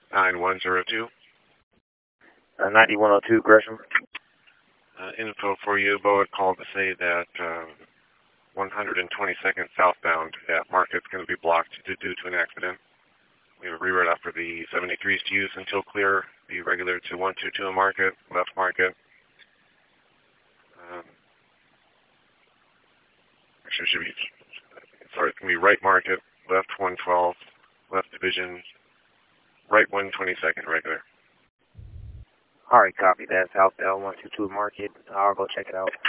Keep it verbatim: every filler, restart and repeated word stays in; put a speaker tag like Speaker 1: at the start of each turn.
Speaker 1: nine one zero two.
Speaker 2: Uh, ninety-one oh two Gresham.
Speaker 1: Uh, info for you, Bo had called to say that uh, one hundred twenty-second southbound at Market's going to be blocked due to an accident. We have a reroute out for the seventy-threes to use until clear. The regular to one two two Market, left Market. Um, actually, it should be, sorry, it's going to be right Market, left one twelve, left Division, right one twenty-second regular.
Speaker 2: All right, copy that. Southbound one two two Market. I'll go check it out.